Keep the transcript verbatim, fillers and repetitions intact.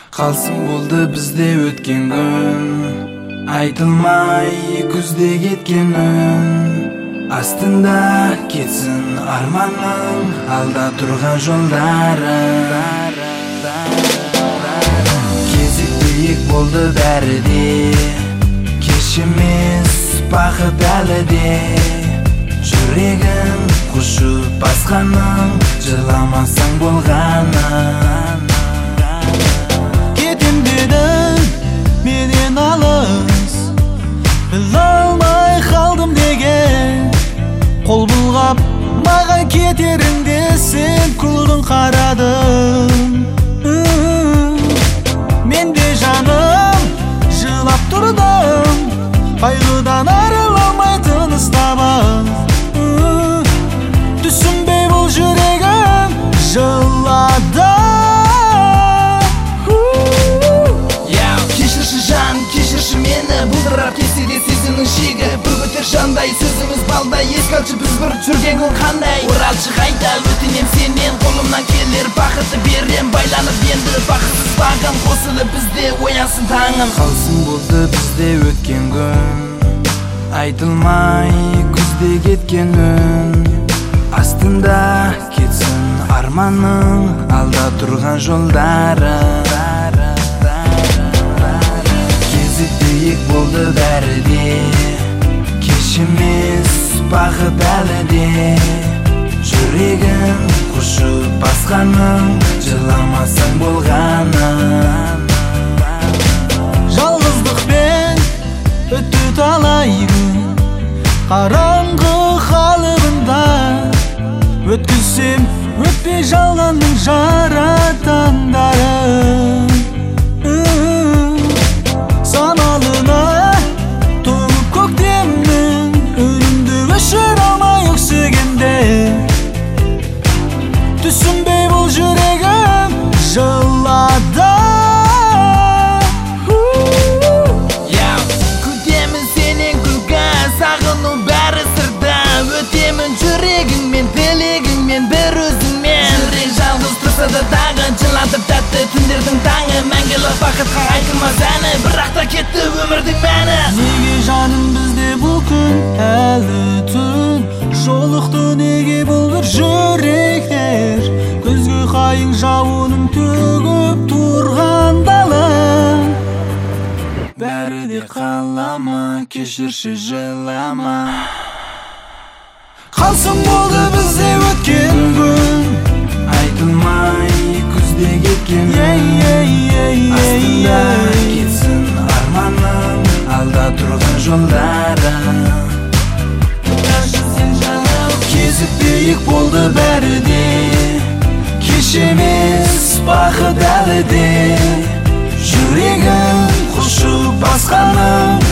Қалсын болды бізде өткен күн, айтылмай күзде кеткен үн. Астында кетсін арманның, алда тұрған жолдары. Кезіктейік болды бәрі де, кеш емес бақыт әлі де. Жүрегін құшып басқаның, жыламасаң болғаны. Кетем дедің менен алыс, біле алмай қалдым деген. Қол бұлғап маған кетеріңде сен күлдің қарадың. Мен де жаным жылап тұрдым, қайғыдан арыла алмай тыныс табам. Түсінбей бұл жүрегім жылады. Кешірші жан, кешірші мені, бұлдырап кетсе де сезімнің шегі. Бір өтер жандай, сөзіміз балдай, еске алшы біз бір жүрген күн қандай. Оралшы қайта, өтінем сенен, қолымнан келер бақытты берем. Байланып енді бақытсыз бағым, қосылып бізде оянсын таңым. Қалсын болды бізде өткен күн, айтылмай күзде кеткен үн. Астында кетсін арманның, алда тұрған жолдары. Кезіктейік болды бәрі де, кеш емес бақыт әлі де. Жүрегін құшып басқаның, жыламасаң болғаны. Жалғыздықпен өтті талай күн, қараңғы қалыбында. Өткізсем өтпей жалғанның жаратандары. Самалына тоңып көктемнің, үнімді өшір алмай өксігенде. Түсінбей бұл жүрегім жылады. Күтемін сенен күлкі, сағыну бәрі сырда. Өтемін жүрегіңмен, тілегіңмен, бір өзіңмен. Жүрек жалғыз тұрса да дағы, жылатып тәтті түндердің таңы. Мәңгілік бақытқа айтылмас әні, бірақ та кетті өмірдің мәні. Неге жаным бізде бұл күн әлі түн, жолықты неге бұл бір жүректер. Көзге қайың жауының төгіп тұрған дала. Бәрі де қалама, кешірші жылама. Қалсын болды бізде өткен күн, айтылмай күзде кеткен үн. Астында кетсін арманың, алда тұрған жолдары. Кезікпейік болды бәрі де, кеш емес бақыт әлі де. Жүрегін құшып басқаның,